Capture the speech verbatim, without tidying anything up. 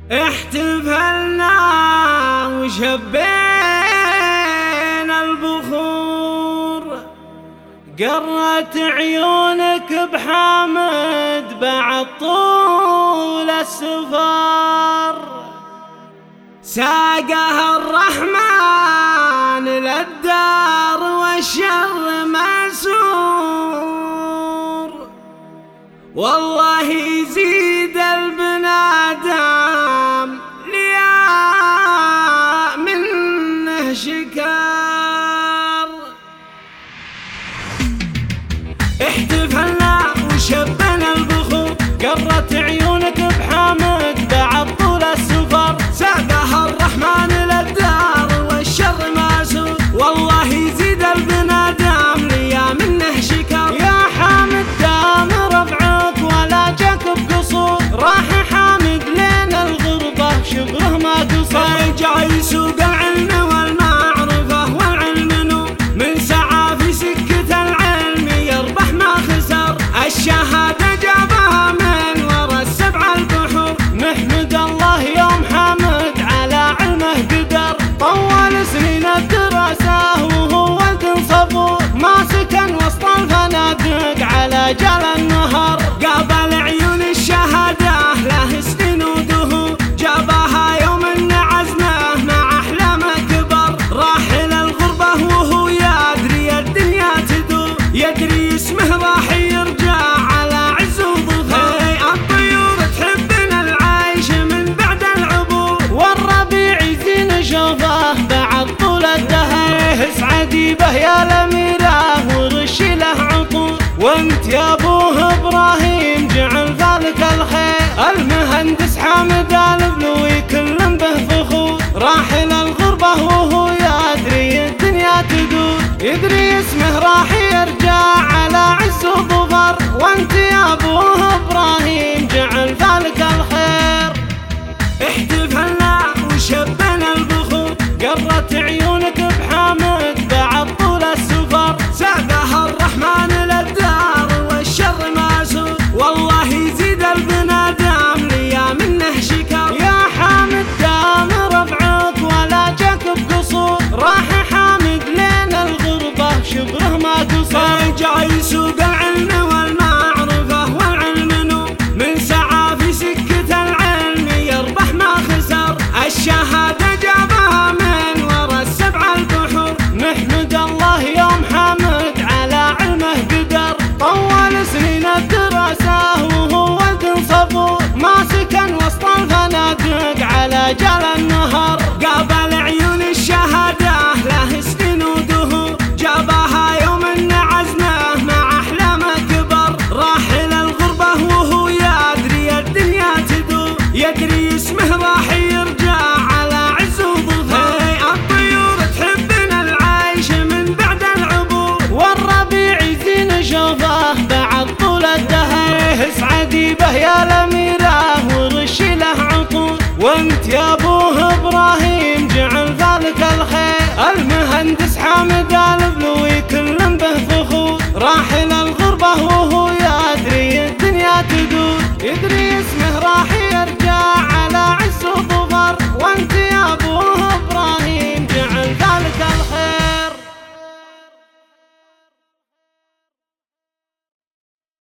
احتفلنا وشبينا البخور، قرت عيونك بحامد بعد طول السفر، ساقها الرحمن للدار والشر مسور، والله يزيد البنادم ليا منه شكر. احتفلنا وشبنا البخور، قرت عيونك بحامد بعد طول السفر، ساقها الرحمن للدار والشر مسور، والله يزيد البنادم ليا منه شكر. يا حامد دام ربعك ولا جاك بقصور، راح حامد لين الغربة شبره ما قصر، رجع يسوق العلم والمعرفة والعلم نور، من سعى في سكة العلم يربح ما خسر، الشهادة جابها من ورا السبع البحور، نحمد الله يوم حامد على علمه قدر، طول سنين الدراسة وهو ولد صبور، ما سكن وسط الفنادق على جال النهر، قابل عيون الشهادة له سنين ودهور، جابها يوم ان عزمه مع احلامه كبر، راح الى الغربة وهو يدري الدنيا تدور، يدري اسمه راح يرجع على عز وظفر، الطيور تحبنا العيش من بعد العبور، والربيع يزين شوفه بعد طول الدهر، اسعدي به يا الاميره ورشي له عطور، وانت يا ابوه ابراهيم جعل ذلك الخير، المهندس حامد البلوي كل به فخور، راح الى الغربة وهو يدري الدنيا تدور، يدري اسمه راح يرجع على عز وظفر، وانت يا ابوه ابراهيم جعل ذلك الخير. احتفلنا وشبنا البخور، قرت عيونك بحامد بعد طول السفر، ساقها الرحمن للدار والشر مسور، والله يزيد البنادم ليا منه شكر. يا حامد دام ربعك ولا جاك بقصور، راح حامد لين الغربة شبره ما قصر، رجع يسوق العلم والمعرفة والعلم نور، من سعى في سكة العلم يربح ما خسر، الشهادة جابها من ورا السبع البحور، نحمد الله يوم حامد على علمه قدر، طول سنين الدراسة وهو ولد صبور، ما سكن وسط الفنادق على جال النهر، قابل عيون الشهادة له سنين ودهور، جابها يوم ان عزمه مع احلامه كبر، راح الى الغربة وهو يدري الدنيا تدور، يدري اسمه راح يرجع على عز وظفر، الطيور تحبنا العيش من بعد العبور، والربيع يزين شوفه بعد طول الدهر، اسعدي به يا الاميره ورشي له عطور، وانت يا ابوه ابراهيم جعل ذلك الخير، المهندس حامد البلوي